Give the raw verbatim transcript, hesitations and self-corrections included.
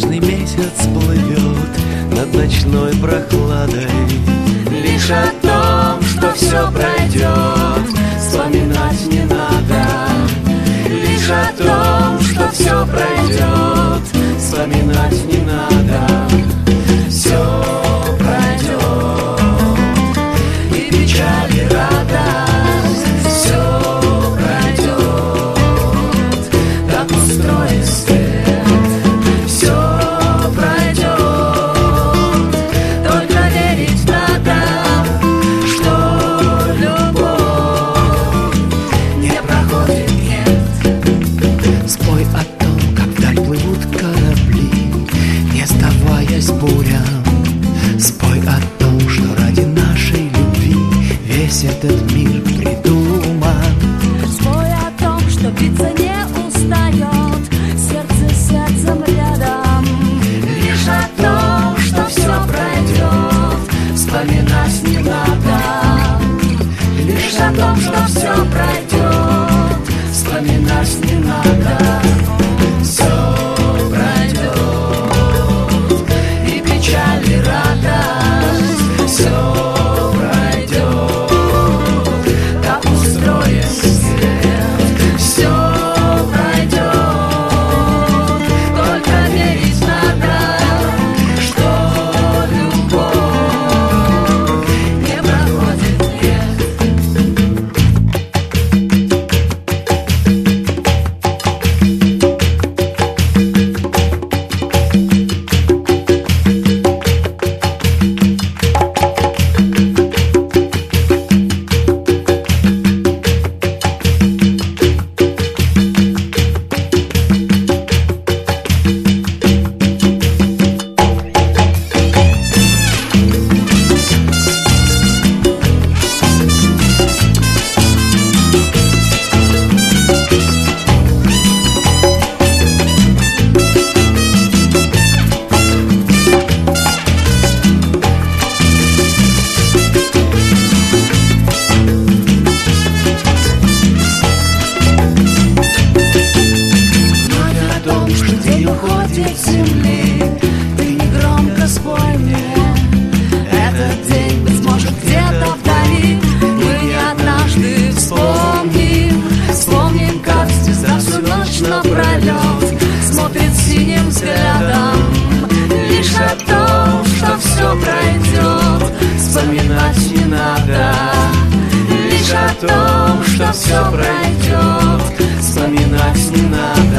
Нежный месяц плывет над ночной прохладой. Лишь о том, что все пройдет, вспоминать не надо. Лишь о том, что все пройдет, вспоминать не надо. Все пройдет, и печаль, и радость. Все пройдет, так устроен свет. Все пройдет, только верить надо, что любовь не проходит, нет. Спой о том, как вдаль плывут корабли, не сдаваясь бурям. Спой о том, что ради нашей любви весь этот мир придуман. Спой о том, что биться не устает, сердце с сердцем рядом. Лишь о том, что все пройдет, вспоминать не надо. Лишь о том, что все пройдет, вспоминать не надо. Все пройдет, и печаль, и радость. Все пройдет, так устроен свет. Все пройдет, только верить надо, что любовь не проходит, нет. Уходит с земли, ты негромко спой мне. Этот день, быть может, где-то вдали мы не однажды вспомним. Вспомним, как звезда всю ночь напролет смотрит синим взглядом. Лишь о том, что все пройдет, вспоминать не надо. Лишь о том, что все пройдет, вспоминать не надо.